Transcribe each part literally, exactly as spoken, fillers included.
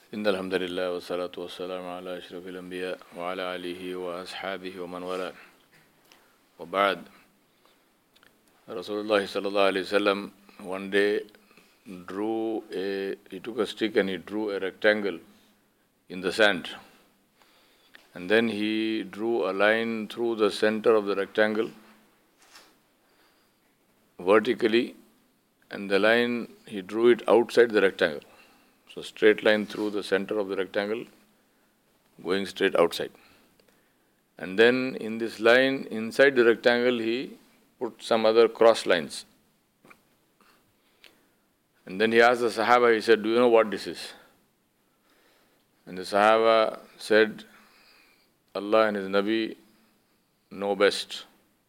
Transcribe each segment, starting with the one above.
إن الحمد لله والصلاة والسلام على أشرف الأنبياء وعلى آله وأصحابه ومن والاه وبعد. Rasulullah sallallahu alayhi wasallam one day drew a, he took a stick and he drew a rectangle in the sand. And then he drew a line through the center of the rectangle vertically, and the line, he drew it outside the rectangle. So straight line through the center of the rectangle, going straight outside. And then in this line, inside the rectangle, he put some other cross lines. And then he asked the Sahaba, he said, do you know what this is? And the Sahaba said, Allah and His Nabi know best.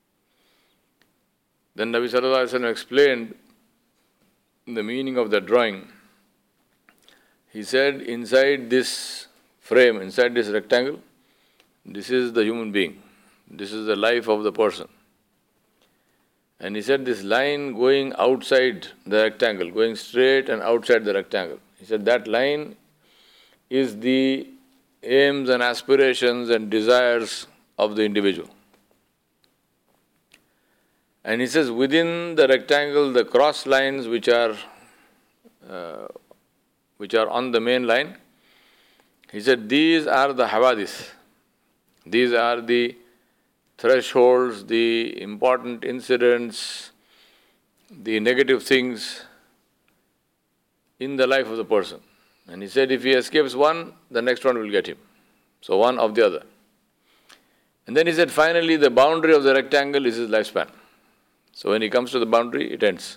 Then Nabi Sallallahu Alaihi Wasallam explained the meaning of the drawing. He said, inside this frame, inside this rectangle, this is the human being. This is the life of the person. And he said, this line going outside the rectangle, going straight and outside the rectangle. He said, that line is the aims and aspirations and desires of the individual. And he says, within the rectangle, the cross lines which are uh, which are on the main line, he said, these are the hawadis. These are the thresholds, the important incidents, the negative things in the life of the person. And he said, if he escapes one, the next one will get him. So one of the other. And then he said, finally, the boundary of the rectangle is his lifespan. So when he comes to the boundary, it ends.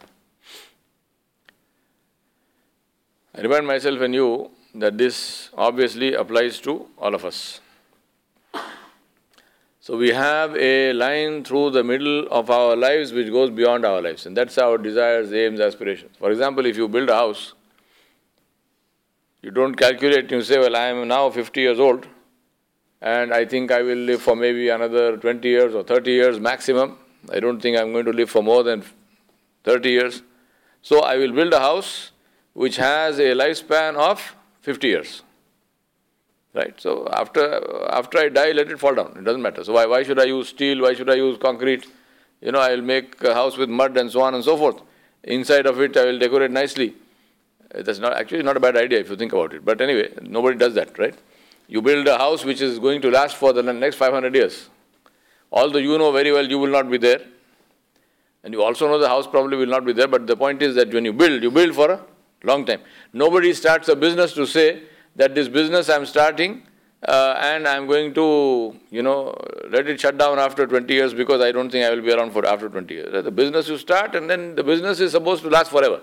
I remind myself and you that this obviously applies to all of us. So we have a line through the middle of our lives which goes beyond our lives. And that's our desires, aims, aspirations. For example, if you build a house, you don't calculate, you say, well, I am now fifty years old and I think I will live for maybe another twenty years or thirty years maximum. I don't think I'm going to live for more than thirty years. So I will build a house which has a lifespan of fifty years. Right? So after after I die, let it fall down. It doesn't matter. So why, why should I use steel? Why should I use concrete? You know, I will make a house with mud and so on and so forth. Inside of it, I will decorate nicely. That's not actually not a bad idea if you think about it. But anyway, nobody does that, right? You build a house which is going to last for the next five hundred years. Although you know very well you will not be there. And you also know the house probably will not be there. But the point is that when you build, you build for a long time. Nobody starts a business to say that this business I'm starting uh, and I'm going to, you know, let it shut down after twenty years because I don't think I will be around for after twenty years. The business you start and then the business is supposed to last forever.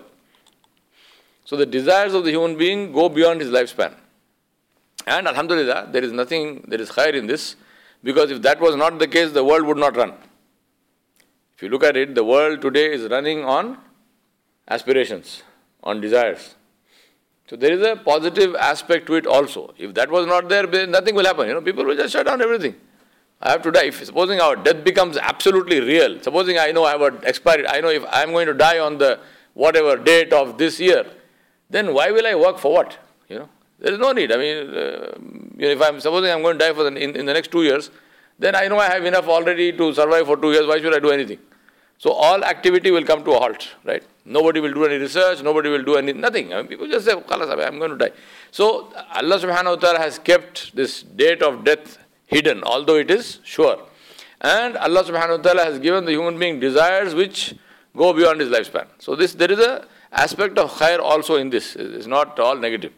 So the desires of the human being go beyond his lifespan. And alhamdulillah, there is nothing, there is khair in this, because if that was not the case, the world would not run. If you look at it, the world today is running on aspirations, on desires. So there is a positive aspect to it also. If that was not there, nothing will happen. You know, people will just shut down everything. I have to die. If, supposing our death becomes absolutely real, supposing I know I have expired, I know if I am going to die on the whatever date of this year, then why will I work for what? You know, there is no need. I mean, uh, you know, if I'm supposing I'm going to die for the, in, in the next two years, then I know I have enough already to survive for two years. Why should I do anything? So all activity will come to a halt, right? Nobody will do any research, nobody will do any, nothing. I mean, people just say, Khalas, I'm going to die. So Allah subhanahu wa ta'ala has kept this date of death hidden, although it is sure. And Allah subhanahu wa ta'ala has given the human being desires which go beyond his lifespan. So this, there is a aspect of khair also in this. It's not all negative.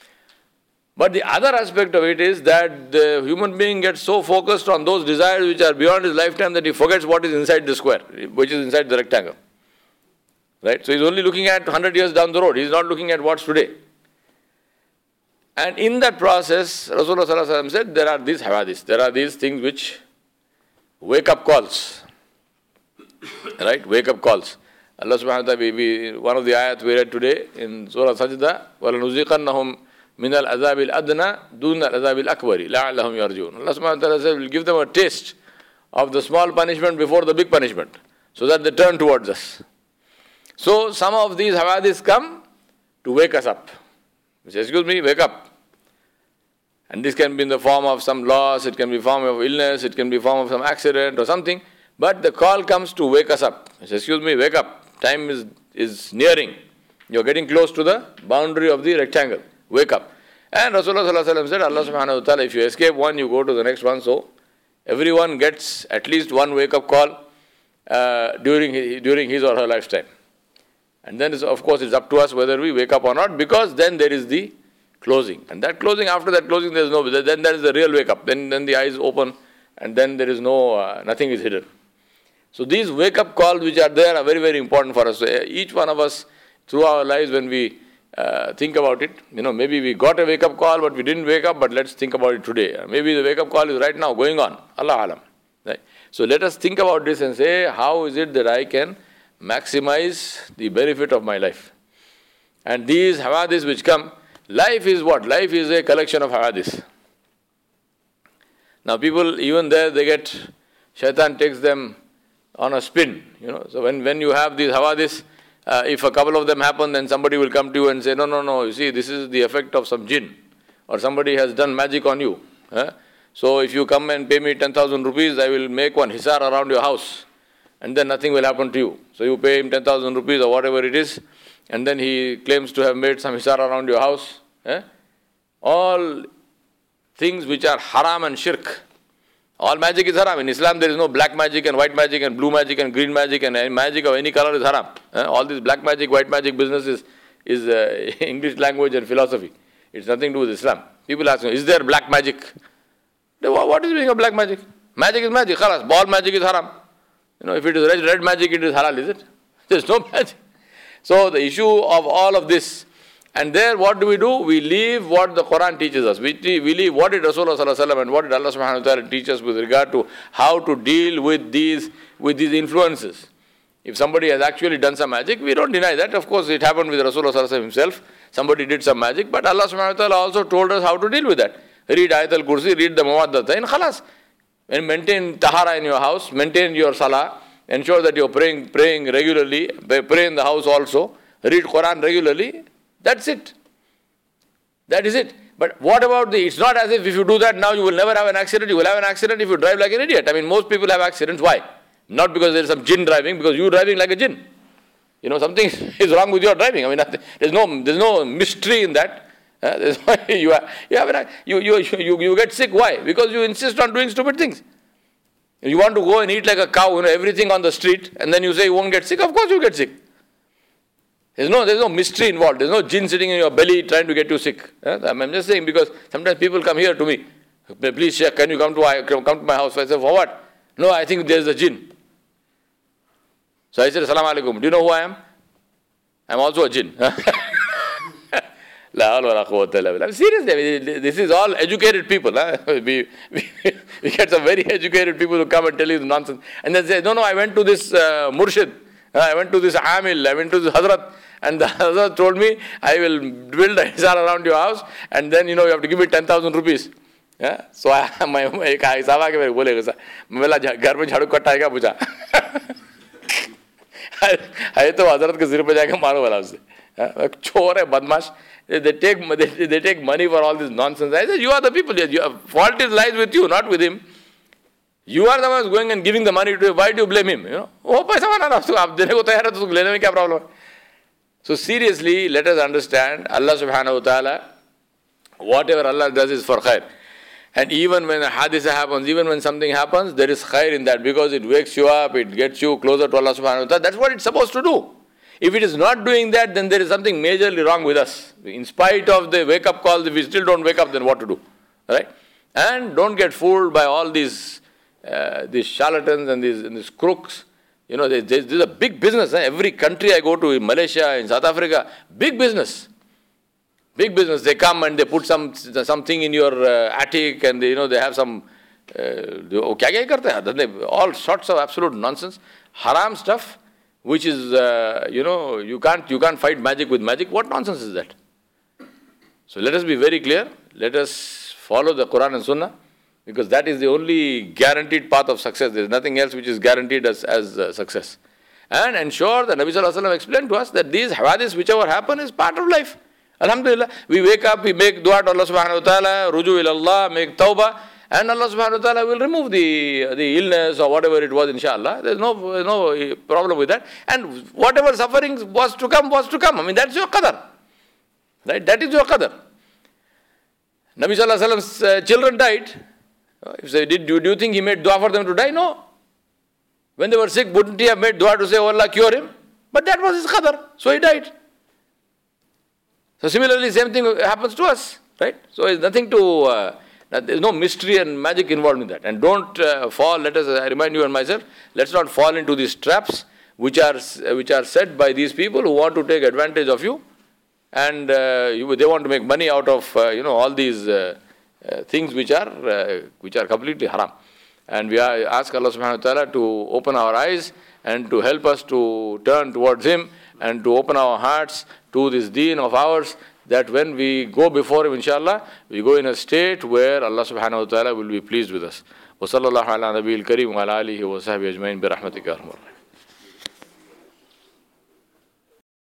But the other aspect of it is that the human being gets so focused on those desires which are beyond his lifetime that he forgets what is inside the square, which is inside the rectangle. Right? So he's only looking at one hundred years down the road. He's not looking at what's today. And in that process, Rasulullah sallallahu alaihi wasallam said, there are these hawadis. There are these things which wake up calls. Right? Wake up calls. Allah subhanahu wa ta'ala, we, we, one of the ayat we read today in Surah Sajda, وَلَنُزِيقَنَّهُمْ مِنَ الْعَذَابِ الْأَدْنَى دُونَ الْعَذَابِ الْأَكْبَرِ لَعَلَّهُمْ يَرْجُونَ. Allah subhanahu wa ta'ala says, we'll give them a taste of the small punishment before the big punishment, so that they turn towards us. So some of these hawadis come to wake us up. He says, excuse me, wake up. And this can be in the form of some loss, it can be form of illness, it can be form of some accident or something. But the call comes to wake us up. He says, excuse me, wake up. Time is, is nearing. You're getting close to the boundary of the rectangle. Wake up. And Rasulullah sallallahu alaihi wasallam said, Allah subhanahu wa ta'ala, if you escape one, you go to the next one. So everyone gets at least one wake-up call uh, during, his, during his or her lifetime. And then, of course, it's up to us whether we wake up or not, because then there is the closing. And that closing, after that closing, there is no, then there is the real wake-up. Then, then the eyes open, and then there is no, uh, nothing is hidden. So these wake-up calls which are there are very, very important for us. So each one of us, through our lives, when we uh, think about it, you know, maybe we got a wake-up call, but we didn't wake up, but let's think about it today. Maybe the wake-up call is right now, going on. Allah alam. Right? So let us think about this and say, how is it that I can maximize the benefit of my life? And these hawadis which come, life is what? Life is a collection of hawadis. Now people, even there, they get, shaitan takes them on a spin, you know. So when, when you have these hawadis, uh, if a couple of them happen, then somebody will come to you and say, no, no, no, you see, this is the effect of some jinn, or somebody has done magic on you. Huh? So if you come and pay me ten thousand rupees, I will make one hisar around your house, and then nothing will happen to you. So you pay him ten thousand rupees or whatever it is, and then he claims to have made some hisar around your house. Eh? All things which are haram and shirk. All magic is haram. In Islam there is no black magic and white magic and blue magic and green magic, and any magic of any color is haram. Eh? All this black magic, white magic business is, is uh, English language and philosophy. It's nothing to do with Islam. People ask me, is there black magic? What is the meaning of black magic? Magic is magic. Khalas. Ball magic is haram. You know, if it is red, red magic, it is halal, is it? There is no magic. So the issue of all of this, and there what do we do? We leave what the Quran teaches us. We, we leave what did Rasulullah sallallahu alaihi wasallam and what did Allah subhanahu wa ta'ala teach us with regard to how to deal with these, with these influences. If somebody has actually done some magic, we don't deny that. Of course, it happened with Rasulullah sallallahu alaihi wasallam himself. Somebody did some magic, but Allah subhanahu wa ta'ala also told us how to deal with that. Read Ayat al-Kursi, read the Mawaddata, and khalas. And maintain tahara in your house, maintain your salah, ensure that you're praying, praying regularly, pray in the house also, read Quran regularly. That's it. That is it. But what about the, it's not as if if you do that now you will never have an accident, you will have an accident if you drive like an idiot. I mean, most people have accidents. Why? Not because there is some jinn driving, because you are driving like a jinn. You know, something is wrong with your driving. I mean, there's no, there's no mystery in that. Uh, you, are, you, have an, you, you, you, you get sick. Why? Because you insist on doing stupid things. You want to go and eat like a cow, you know, everything on the street, and then you say you won't get sick. Of course you get sick. There's no, there's no mystery involved. There's no jinn sitting in your belly trying to get you sick. I'm just saying, because sometimes people come here to me. Please, Sheikh, can you come to, come to my house? I say, for what? No, I think there's a jinn. So I said, Assalamu alaikum. Do you know who I am? I'm also a jinn. I'm seriously, this is all educated people. Huh? We, we, we get some very educated people who come and tell you the nonsense. And then say, no, no, I went to this uh, Murshid. I went to this Amil. I went to this Hazrat. And the Hazrat told me, I will build a hisar around your house. And then, you know, you have to give me ten thousand rupees. Yeah? So I, my, एक हिसाब आके मेरे बोलेगा sir मैं बोला घर में झाड़ू कट्टा आएगा पूछा अरे तो हजरत के सिर पे जाके मारो वाला उससे चोर है बदमाश. They take, they, they take money for all this nonsense. I said, you are the people. Your fault is lies with you, not with him. You are the one who's going and giving the money to him. Why do you blame him? You know, oh, paisa bana na, aap dene ko tayar hai, to lene mein kya problem hai? So seriously, let us understand, Allah subhanahu wa ta'ala, whatever Allah does is for khair. And even when a haditha happens, even when something happens, there is khair in that, because it wakes you up, it gets you closer to Allah subhanahu wa ta'ala. That's what it's supposed to do. If it is not doing that, then there is something majorly wrong with us. In spite of the wake-up calls, if we still don't wake up, then what to do? Right? And don't get fooled by all these uh, these charlatans and these, and these crooks. You know, this is a big business. Eh? Every country I go to, in Malaysia, in South Africa, big business. Big business. They come and they put some something in your uh, attic, and they, you know, they have some uh, all sorts of absolute nonsense, haram stuff. Which is, uh, you know, you can't, you can't fight magic with magic. What nonsense is that? So let us be very clear. Let us follow the Quran and Sunnah, because that is the only guaranteed path of success. There is nothing else which is guaranteed as, as uh, success. And ensure that Nabi Sallallahu Alaihi Wasallam explained to us that these hawadis, whichever happen, is part of life. Alhamdulillah, we wake up, we make dua to Allah subhanahu wa ta'ala, ruju ila Allah, make tawbah, and Allah subhanahu wa ta'ala will remove the, the illness or whatever it was, inshallah. There's no, no problem with that. And whatever suffering was to come, was to come. I mean, that's your qadar. Right? That is your qadar. Nabi sallallahu alayhi wa sallam's uh, children died. If say, did, do, do you think he made dua for them to die? No. When they were sick, wouldn't he have made dua to say, oh Allah, cure him? But that was his qadar. So he died. So similarly, same thing happens to us, right? So it's nothing to, uh, there's no mystery and magic involved in that. And don't uh, fall, let us, I remind you and myself, let's not fall into these traps which are, which are set by these people who want to take advantage of you. And uh, you, they want to make money out of, uh, you know, all these uh, uh, things which are, uh, which are completely haram. And we are, ask Allah subhanahu wa ta'ala to open our eyes and to help us to turn towards Him and to open our hearts to this deen of ours, that when we go before Him, inshallah, we go in a state where Allah subhanahu wa ta'ala will be pleased with us. Wa sallallahu ala nabiyil kareem wa ala alihi wa sahbihi ajmain bi rahmatika ya arhamar rahimin.